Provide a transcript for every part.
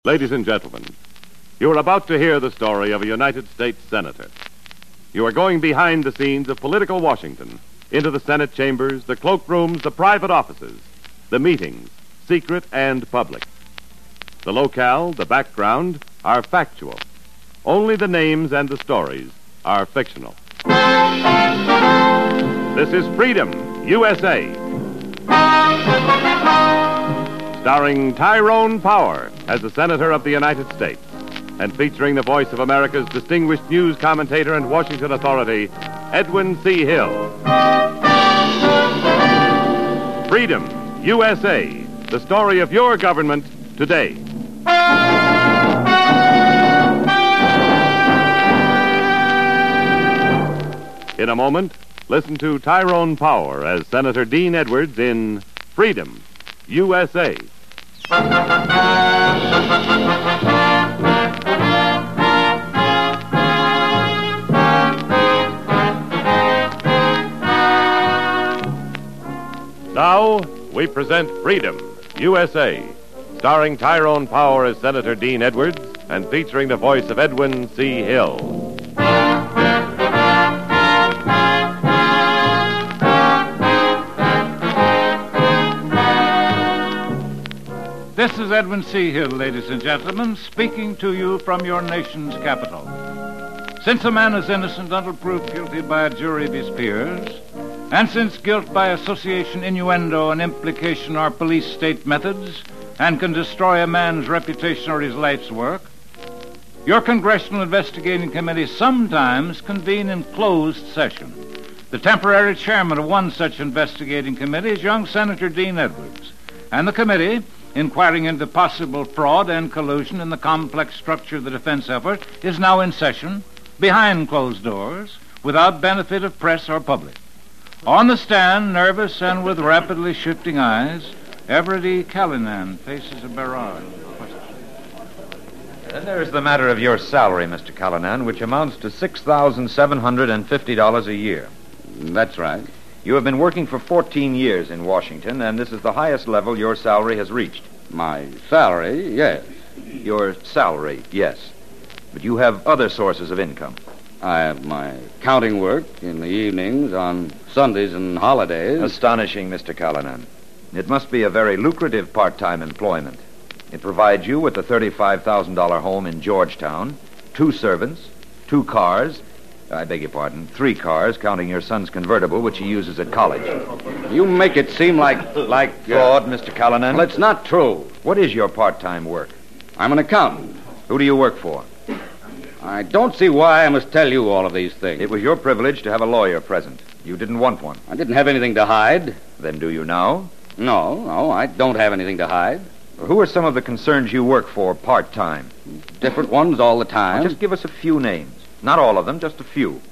Ladies and gentlemen, you are about to hear the story of a United States Senator. You are going behind the scenes of political Washington, into the Senate chambers, the cloakrooms, the private offices, the meetings, secret and public. The locale, the background, are factual. Only the names and the stories are fictional. This is Freedom, USA. Starring Tyrone Power as the Senator of the United States, and featuring the voice of America's distinguished news commentator and Washington authority, Edwin C. Hill. Freedom, USA, the story of your government today. In a moment, listen to Tyrone Power as Senator Dean Edwards in Freedom, USA. Now, we present Freedom, USA, starring Tyrone Power as Senator Dean Edwards and featuring the voice of Edwin C. Hill. This is Edwin C. Hill, ladies and gentlemen, speaking to you from your nation's capital. Since a man is innocent until proved guilty by a jury of his peers, and since guilt by association, innuendo, and implication are police state methods and can destroy a man's reputation or his life's work, your Congressional Investigating Committee sometimes convene in closed session. The temporary chairman of one such investigating committee is young Senator Dean Edwards, and the committee, inquiring into possible fraud and collusion in the complex structure of the defense effort, is now in session, behind closed doors, without benefit of press or public. On the stand, nervous and with rapidly shifting eyes, Everett E. Callanan faces a barrage of questions. Then there's the matter of your salary, Mr. Callanan, which amounts to $6,750 a year. That's right. You have been working for 14 years in Washington, and this is the highest level your salary has reached. My salary, yes. Your salary, yes. But you have other sources of income. I have my counting work in the evenings, on Sundays and holidays. Astonishing, Mr. Callanan. It must be a very lucrative part-time employment. It provides you with a $35,000 home in Georgetown, 2 servants, 2 cars, 3 cars, counting your son's convertible, which he uses at college. You make it seem like fraud, Mr. Callanan. Well, it's not true. What is your part-time work? I'm an accountant. Who do you work for? I don't see why I must tell you all of these things. It was your privilege to have a lawyer present. You didn't want one. I didn't have anything to hide. Then do you now? No, I don't have anything to hide. Who are some of the concerns you work for part-time? Different ones all the time. Well, just give us a few names. Not all of them, just a few.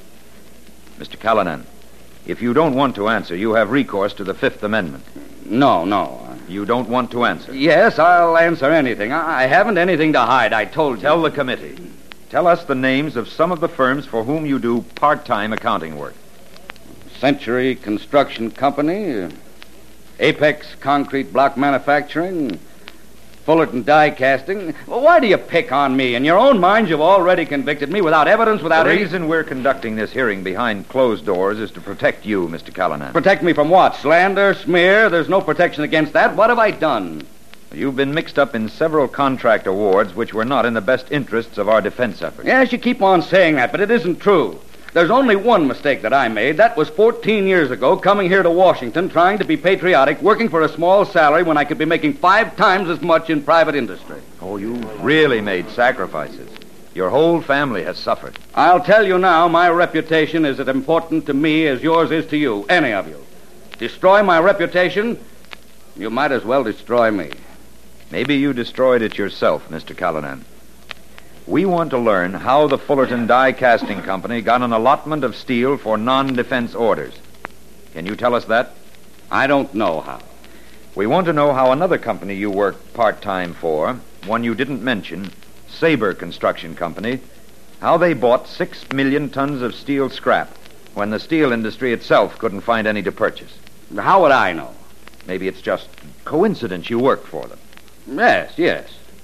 Mr. Callanan, if you don't want to answer, you have recourse to the Fifth Amendment. No. You don't want to answer? Yes, I'll answer anything. I haven't anything to hide, I told you. Tell the committee. Tell us the names of some of the firms for whom you do part-time accounting work. Century Construction Company, Apex Concrete Block Manufacturing, Fullerton Die Casting. Well, why do you pick on me? In your own mind, you've already convicted me without evidence, without The reason we're conducting this hearing behind closed doors is to protect you, Mr. Callanan. Protect me from what? Slander? Smear? There's no protection against that. What have I done? You've been mixed up in several contract awards which were not in the best interests of our defense effort. Yes, you keep on saying that, but it isn't true. There's only one mistake that I made. That was 14 years ago, coming here to Washington, trying to be patriotic, working for a small salary when I could be making 5 times as much in private industry. Oh, you really made sacrifices. Your whole family has suffered. I'll tell you now, my reputation is as important to me as yours is to you, any of you. Destroy my reputation, you might as well destroy me. Maybe you destroyed it yourself, Mr. Callanan. We want to learn how the Fullerton Die Casting Company got an allotment of steel for non-defense orders. Can you tell us that? I don't know how. We want to know how another company you work part-time for, one you didn't mention, Sabre Construction Company, how they bought 6 million tons of steel scrap when the steel industry itself couldn't find any to purchase. How would I know? Maybe it's just coincidence you work for them. Yes.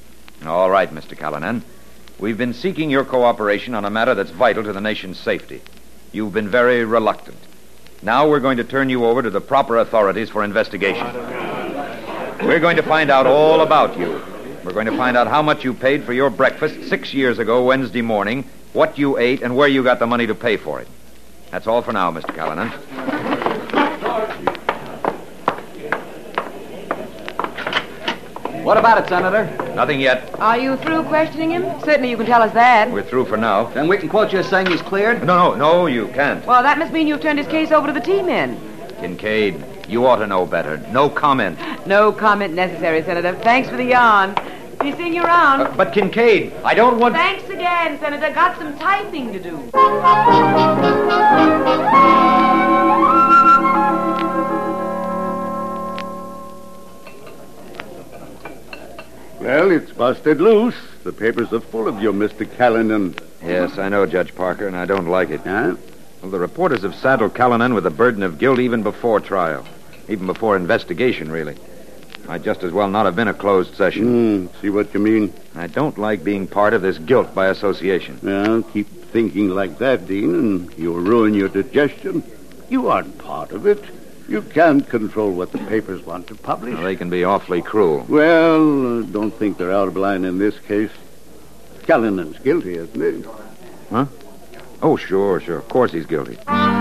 All right, Mr. Callanan. We've been seeking your cooperation on a matter that's vital to the nation's safety. You've been very reluctant. Now we're going to turn you over to the proper authorities for investigation. We're going to find out all about you. We're going to find out how much you paid for your breakfast 6 years ago Wednesday morning, what you ate, and where you got the money to pay for it. That's all for now, Mr. Callanan. What about it, Senator? Nothing yet. Are you through questioning him? Certainly you can tell us that. We're through for now. Then we can quote you as saying he's cleared? No, you can't. Well, that must mean you've turned his case over to the T-men. Kincaid, you ought to know better. No comment. No comment necessary, Senator. Thanks for the yarn. Be seeing you around. But Kincaid, I don't want... Thanks again, Senator. Got some typing to do. Well, it's busted loose. The papers are full of you, Mr. Callanan. Yes, I know, Judge Parker, and I don't like it. Huh? Well, the reporters have saddled Callanan with the burden of guilt even before trial. Even before investigation, really. Might just as well not have been a closed session. See what you mean? I don't like being part of this guilt by association. Well, keep thinking like that, Dean, and you'll ruin your digestion. You aren't part of it. You can't control what the papers want to publish. Well, they can be awfully cruel. Well, don't think they're out of line in this case. Callanan's guilty, isn't he? Huh? Oh, sure. Of course he's guilty.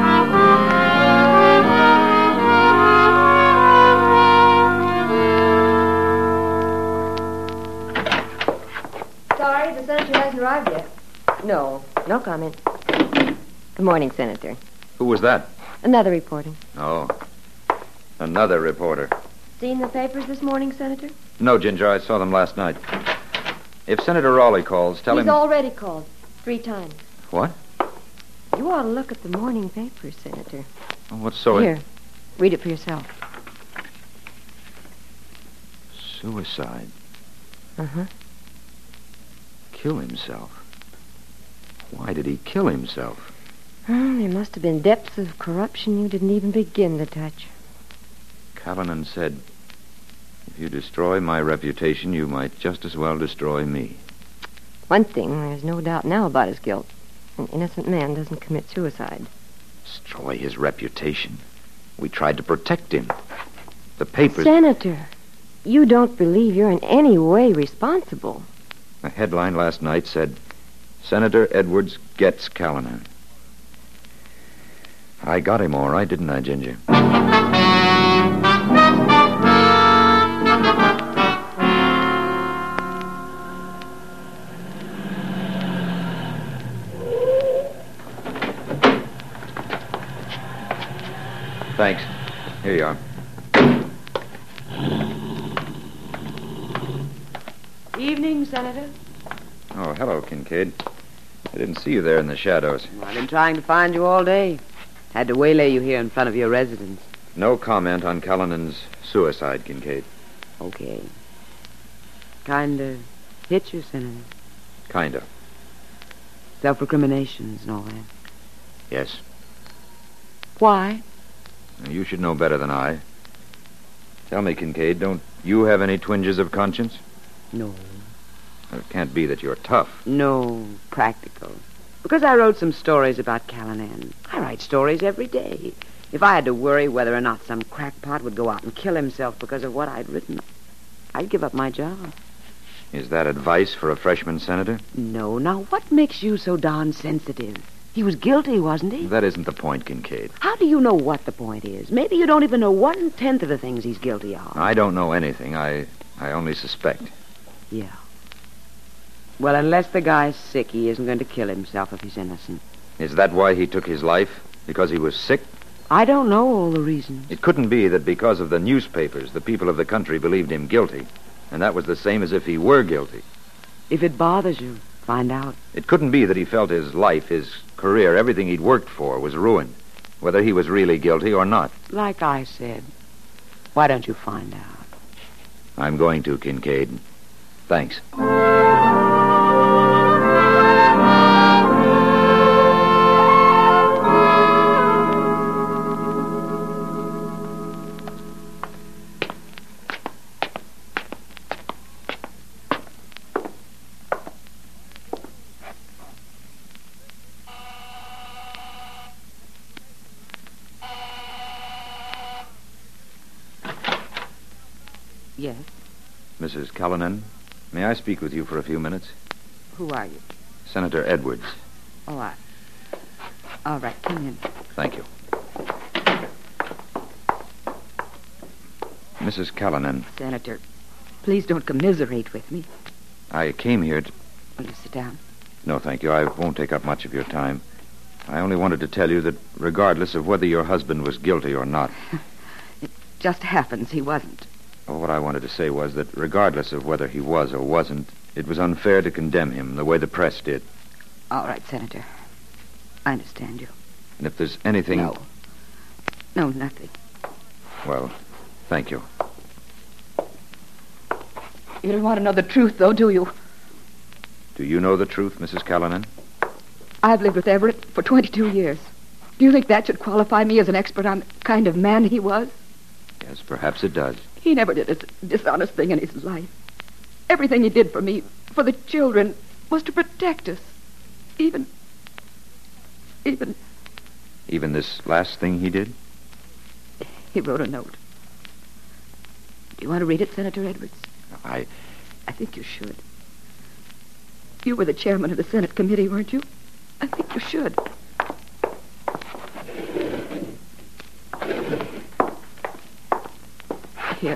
Sorry, the senator hasn't arrived yet. No comment. Good morning, Senator. Who was that? Another reporting. Oh, another reporter. Seen the papers this morning, Senator? No, Ginger, I saw them last night. If Senator Raleigh calls, tell him... He's already called 3 times. What? You ought to look at the morning papers, Senator. Oh, what's so... Here, read it for yourself. Suicide. Uh-huh. Kill himself. Why did he kill himself? There must have been depths of corruption you didn't even begin to touch. Callanan said, if you destroy my reputation, you might just as well destroy me. One thing, there's no doubt now about his guilt. An innocent man doesn't commit suicide. Destroy his reputation? We tried to protect him. The papers... Senator, you don't believe you're in any way responsible. A headline last night said, Senator Edwards gets Callanan. I got him all right, didn't I, Ginger? Thanks. Here you are. Evening, Senator. Oh, hello, Kincaid. I didn't see you there in the shadows. I've been trying to find you all day. Had to waylay you here in front of your residence. No comment on Callanan's suicide, Kincaid. Okay. Kinda hit you, Senator. Kinda. Self-recriminations and all that. Yes. Why? You should know better than I. Tell me, Kincaid, don't you have any twinges of conscience? No. It can't be that you're tough. No, practical. Because I wrote some stories about Callanan. I write stories every day. If I had to worry whether or not some crackpot would go out and kill himself because of what I'd written, I'd give up my job. Is that advice for a freshman senator? No. Now, what makes you so darn sensitive? He was guilty, wasn't he? That isn't the point, Kincaid. How do you know what the point is? Maybe you don't even know 1/10 of the things he's guilty of. I don't know anything. I only suspect. Yeah. Well, unless the guy's sick, he isn't going to kill himself if he's innocent. Is that why he took his life? Because he was sick? I don't know all the reasons. It couldn't be that because of the newspapers, the people of the country believed him guilty. And that was the same as if he were guilty. If it bothers you, find out. It couldn't be that he felt his life, his career, everything he'd worked for was ruined, whether he was really guilty or not. Like I said, why don't you find out? I'm going to, Kincaid. Thanks. Yes? Mrs. Callanan, may I speak with you for a few minutes? Who are you? Senator Edwards. Oh, all right, come in. Thank you. Mrs. Callanan. Senator, please don't commiserate with me. I came here to... Will you sit down? No, thank you. I won't take up much of your time. I only wanted to tell you that regardless of whether your husband was guilty or not... It just happens he wasn't. Well, what I wanted to say was that regardless of whether he was or wasn't, it was unfair to condemn him the way the press did. All right, Senator. I understand you. And if there's anything... No, nothing. Well, thank you. You don't want to know the truth, though, do you? Do you know the truth, Mrs. Callanan? I've lived with Everett for 22 years. Do you think that should qualify me as an expert on the kind of man he was? Yes, perhaps it does. He never did a dishonest thing in his life. Everything he did for me, for the children, was to protect us. Even this last thing he did? He wrote a note. Do you want to read it, Senator Edwards? I think you should. You were the chairman of the Senate committee, weren't you? I think you should. Here.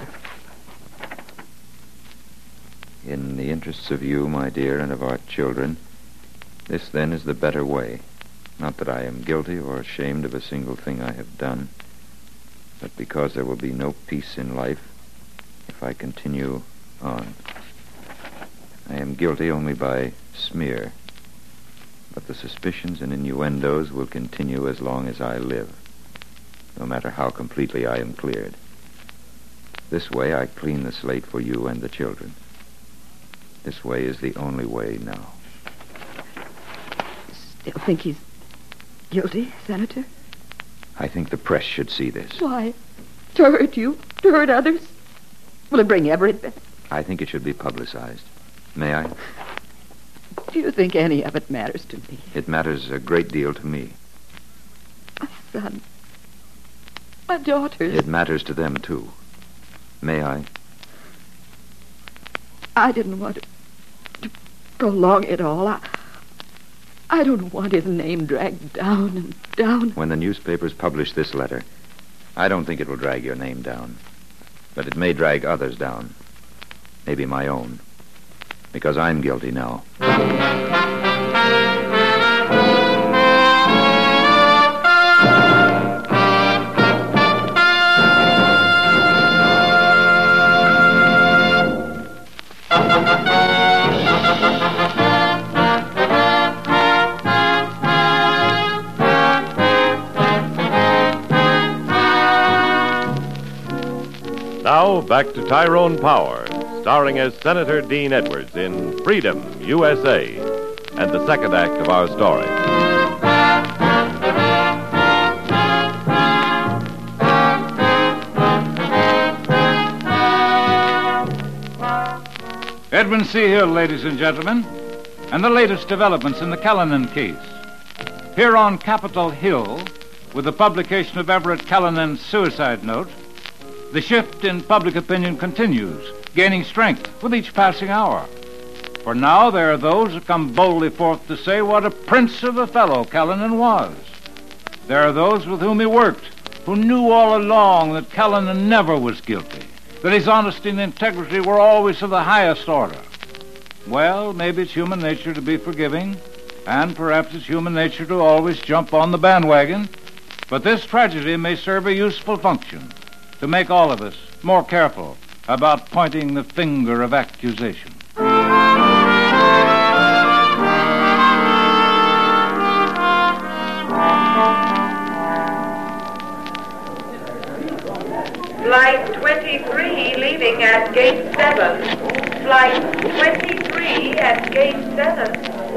In the interests of you, my dear, and of our children, this then is the better way. Not that I am guilty or ashamed of a single thing I have done, but because there will be no peace in life if I continue on. I am guilty only by smear, but the suspicions and innuendos will continue as long as I live, no matter how completely I am cleared. This way I clean the slate for you and the children. This way is the only way now. Still think he's guilty, Senator? I think the press should see this. Why? To hurt you? To hurt others? Will it bring Everett back? I think it should be publicized. May I? Do you think any of it matters to me? It matters a great deal to me. My son. My daughters. It matters to them, too. May I? I didn't want to prolong it all. I don't want his name dragged down and down. When the newspapers publish this letter, I don't think it will drag your name down. But it may drag others down. Maybe my own. Because I'm guilty now. Now, back to Tyrone Power, starring as Senator Dean Edwards in Freedom, USA, and the second act of our story. Edwin C. Hill, ladies and gentlemen, and the latest developments in the Callanan case. Here on Capitol Hill, with the publication of Everett Callanan's suicide note, the shift in public opinion continues, gaining strength with each passing hour. For now, there are those who come boldly forth to say what a prince of a fellow Callanan was. There are those with whom he worked, who knew all along that Callanan never was guilty, that his honesty and integrity were always of the highest order. Well, maybe it's human nature to be forgiving, and perhaps it's human nature to always jump on the bandwagon, but this tragedy may serve a useful function to make all of us more careful about pointing the finger of accusation. Flight 23 leaving at gate 7. Flight 23 at gate 7.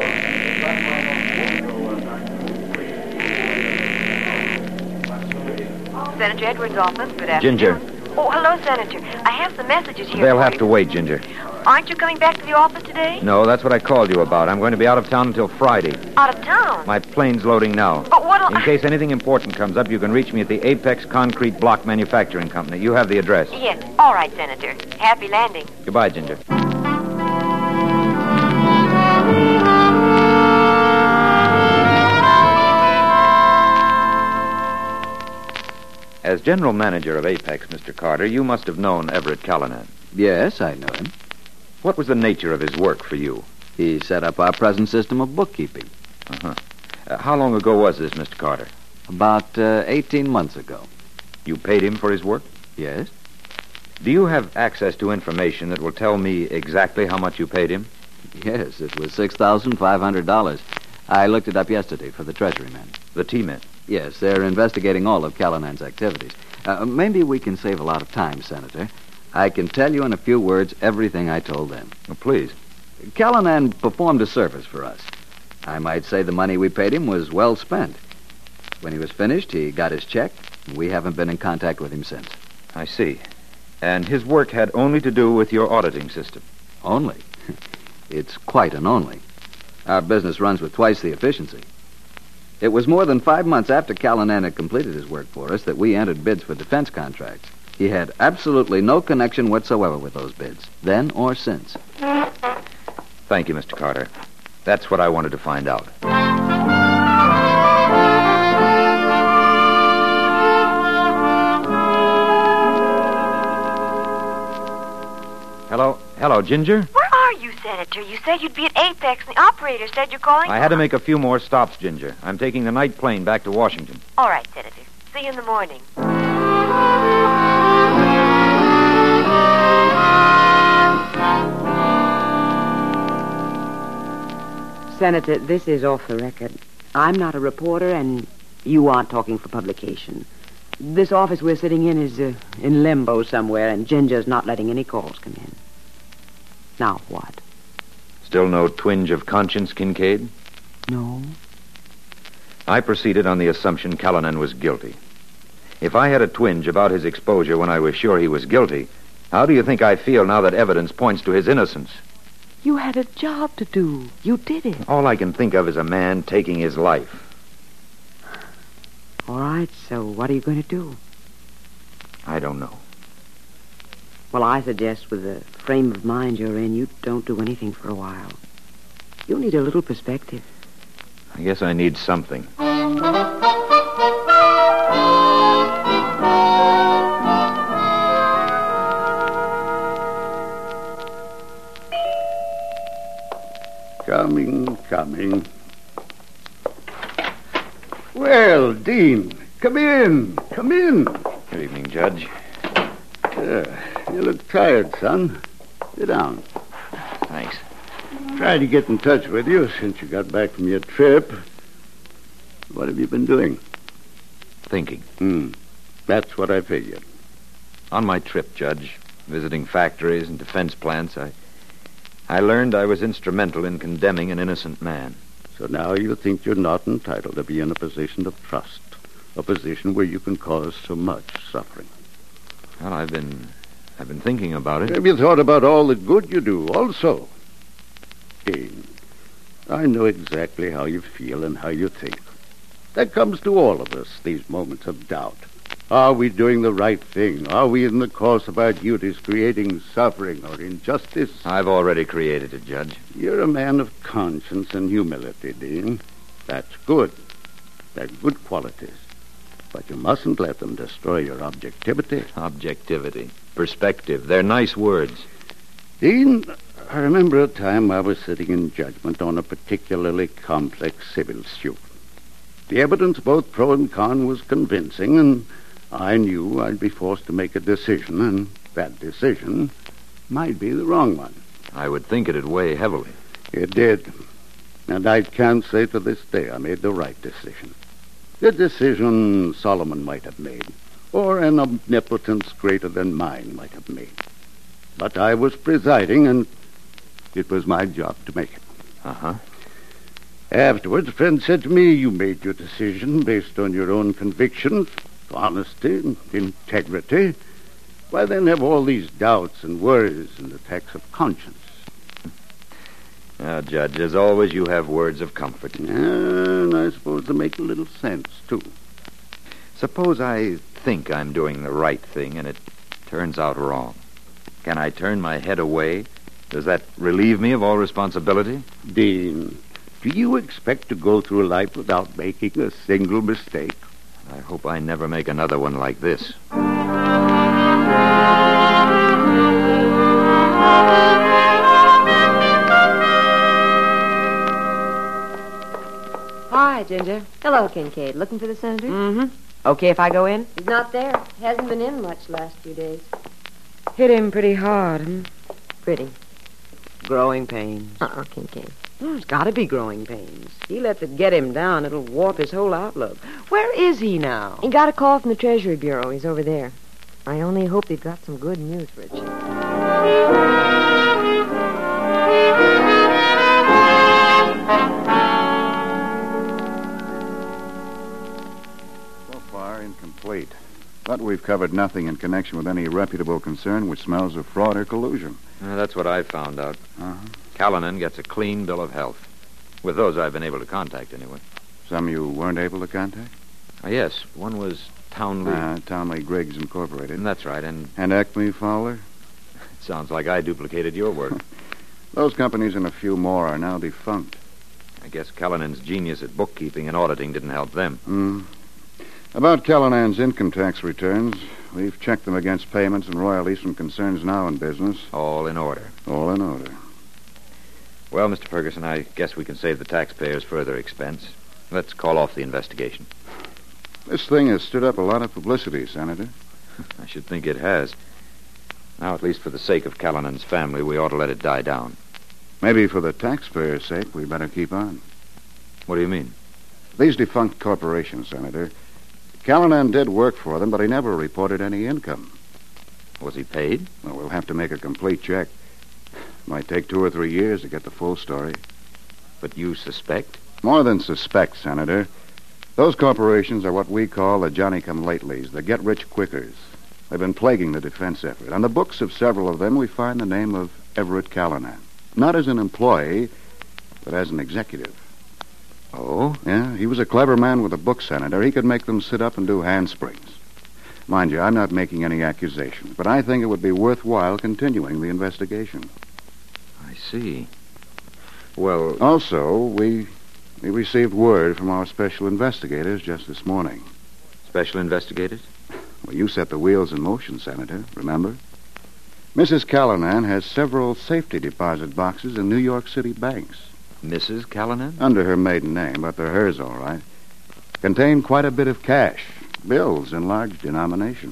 Senator Edwards' office. Good afternoon. Ginger. Oh, hello, Senator. I have some messages here. They'll for have you. to wait, Ginger. Aren't you coming back to the office today? No, that's what I called you about. I'm going to be out of town until Friday. Out of town? My plane's loading now. But what'll... In case anything important comes up, you can reach me at the Apex Concrete Block Manufacturing Company. You have the address. Yes. All right, Senator. Happy landing. Goodbye, Ginger. As general manager of Apex, Mr. Carter, you must have known Everett Callanan. Yes, I know him. What was the nature of his work for you? He set up our present system of bookkeeping. Uh-huh. How long ago was this, Mr. Carter? About 18 months ago. You paid him for his work? Yes? Do you have access to information that will tell me exactly how much you paid him? Yes, it was $6,500. I looked it up yesterday for the Treasury men. The T-men? Yes, they're investigating all of Callanan's activities. Maybe we can save a lot of time, Senator. I can tell you in a few words everything I told them. Oh, please. Callanan performed a service for us. I might say the money we paid him was well spent. When he was finished, he got his check. We haven't been in contact with him since. I see. And his work had only to do with your auditing system? Only? It's quite an only. Our business runs with twice the efficiency. It was more than 5 months after Callanan had completed his work for us that we entered bids for defense contracts. He had absolutely no connection whatsoever with those bids, then or since. Thank you, Mr. Carter. That's what I wanted to find out. Hello, Ginger? Where are you, Senator? You said you'd be at Apex, and the operator said you're calling... I had to make a few more stops, Ginger. I'm taking the night plane back to Washington. All right, Senator. See you in the morning. Senator, this is off the record. I'm not a reporter, and you aren't talking for publication. This office we're sitting in is in limbo somewhere, and Ginger's not letting any calls come in. Now what? Still no twinge of conscience, Kincaid? No. I proceeded on the assumption Callanan was guilty. If I had a twinge about his exposure when I was sure he was guilty, how do you think I feel now that evidence points to his innocence? You had a job to do. You did it. All I can think of is a man taking his life. All right, so what are you going to do? I don't know. Well, I suggest with the frame of mind you're in, you don't do anything for a while. You'll need a little perspective. I guess I need something. Coming. Well, Dean, come in. Good evening, Judge. You look tired, son. Sit down. Thanks. Tried to get in touch with you since you got back from your trip. What have you been doing? Thinking. That's what I figured. On my trip, Judge, visiting factories and defense plants, I learned I was instrumental in condemning an innocent man. So now you think you're not entitled to be in a position of trust, a position where you can cause so much suffering. Well, I've been thinking about it. Have you thought about all the good you do also? Dean, I know exactly how you feel and how you think. That comes to all of us, these moments of doubt. Are we doing the right thing? Are we in the course of our duties creating suffering or injustice? I've already created it, Judge. You're a man of conscience and humility, Dean. That's good. They're good qualities. But you mustn't let them destroy your objectivity. Objectivity. Perspective. They're nice words. Dean, I remember a time I was sitting in judgment on a particularly complex civil suit. The evidence, both pro and con, was convincing, and I knew I'd be forced to make a decision, and that decision might be the wrong one. I would think it'd weigh heavily. It did. And I can't say to this day I made the right decision. The decision Solomon might have made, or an omnipotence greater than mine might have made. But I was presiding, and it was my job to make it. Uh-huh. Afterwards, a friend said to me, you made your decision based on your own convictions, honesty, and integrity. why then have all these doubts and worries and attacks of conscience? Now, Judge, as always, you have words of comfort. And I suppose they make a little sense, too. Suppose I think I'm doing the right thing and it turns out wrong. Can I turn my head away? Does that relieve me of all responsibility? Dean, do you expect to go through life without making a single mistake? I hope I never make another one like this. Hi, Ginger. Hello, Kincaid. Looking for the senator? Mm-hmm. Okay if I go in? He's not there. Hasn't been in much last few days. Hit him pretty hard, hmm? Pretty. Growing pains. Kincaid. It's gotta be growing pains. He lets it get him down, it'll warp his whole outlook. Where is he now? He got a call from the Treasury Bureau. He's over there. I only hope they've got some good news for a change. Incomplete. But we've covered nothing in connection with any reputable concern which smells of fraud or collusion. That's what I found out. Uh-huh. Callanan gets a clean bill of health. With those I've been able to contact, anyway. Some you weren't able to contact? Yes, one was Townley. Townley Griggs Incorporated. That's right, and Acme Fowler? it sounds like I duplicated your work. Those companies and a few more are now defunct. I guess Callanan's genius at bookkeeping and auditing didn't help them. About Callanan's income tax returns, we've checked them against payments and royalties from concerns now in business. All in order. All in order. Well, Mr. Ferguson, I guess we can save the taxpayers further expense. Let's call off the investigation. This thing has stood up a lot of publicity, Senator. I should think it has. Now, at least for the sake of Callanan's family, we ought to let it die down. Maybe for the taxpayers' sake, we better keep on. What do you mean? These defunct corporations, Senator. Callanan did work for them, but he never reported any income. Was he paid? Well, we'll have to make a complete check. Might take 2 or 3 years to get the full story. But you suspect? More than suspect, Senator. Those corporations are what we call the Johnny-come-latelys, the get-rich-quickers. They've been plaguing the defense effort. On the books of several of them, we find the name of Everett Callanan. Not as an employee, but as an executive. Oh? Yeah, he was a clever man with a book, Senator. He could make them sit up and do handsprings. Mind you, I'm not making any accusations, but I think it would be worthwhile continuing the investigation. I see. Well... Also, we received word from our special investigators just this morning. Special investigators? Well, you set the wheels in motion, Senator, remember? Mrs. Callanan has several safety deposit boxes in New York City banks. Mrs. Callanan? Under her maiden name, but they're hers, all right. Contain quite a bit of cash, bills in large denomination.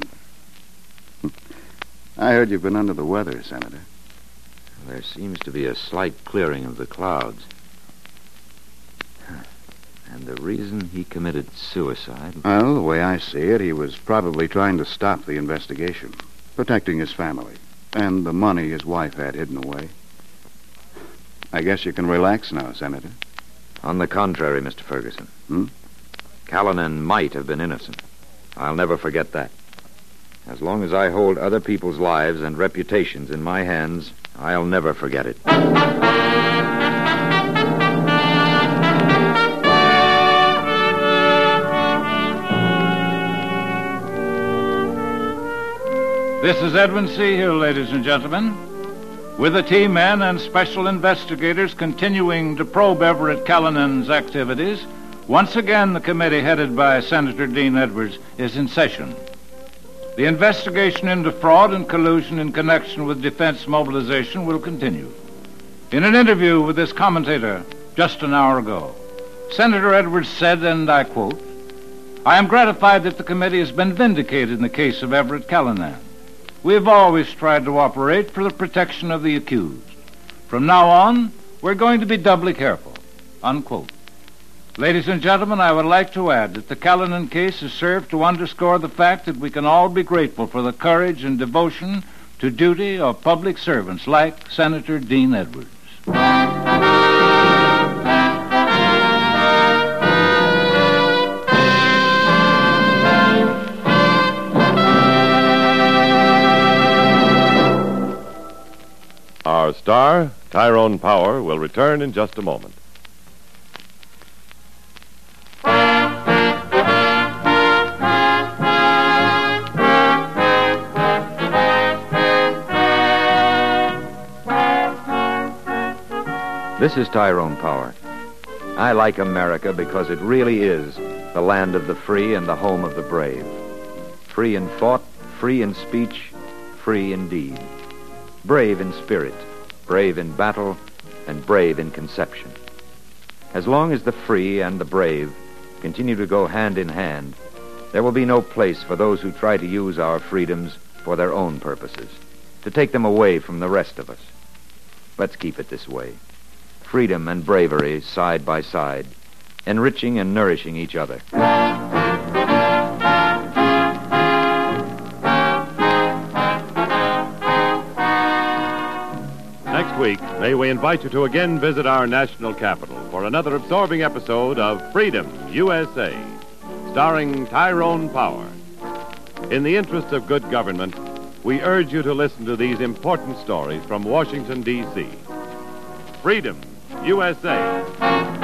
I heard you've been under the weather, Senator. There seems to be a slight clearing of the clouds. And the reason he committed suicide... Well, the way I see it, he was probably trying to stop the investigation, protecting his family, and the money his wife had hidden away. I guess you can relax now, Senator. On the contrary, Mr. Ferguson. Callanan might have been innocent. I'll never forget that. As long as I hold other people's lives and reputations in my hands, I'll never forget it. This is Edwin C. Hill, ladies and gentlemen. With the team men and special investigators continuing to probe Everett Callanan's activities, once again the committee headed by Senator Dean Edwards is in session. The investigation into fraud and collusion in connection with defense mobilization will continue. In an interview with this commentator just an hour ago, Senator Edwards said, and I quote, "I am gratified that the committee has been vindicated in the case of Everett Callanan. We have always tried to operate for the protection of the accused. From now on, we're going to be doubly careful," unquote. Ladies and gentlemen, I would like to add that the Callanan case has served to underscore the fact that we can all be grateful for the courage and devotion to duty of public servants like Senator Dean Edwards. Tyrone Power will return in just a moment. This is Tyrone Power. I like America because it really is the land of the free and the home of the brave. Free in thought, free in speech, free in deed. Brave in spirit, brave in battle, and brave in conception. As long as the free and the brave continue to go hand in hand, there will be no place for those who try to use our freedoms for their own purposes, to take them away from the rest of us. Let's keep it this way. Freedom and bravery side by side, enriching and nourishing each other. Next week, may we invite you to again visit our national capital for another absorbing episode of Freedom, USA, starring Tyrone Power. In the interest of good government, we urge you to listen to these important stories from Washington, D.C. Freedom, USA.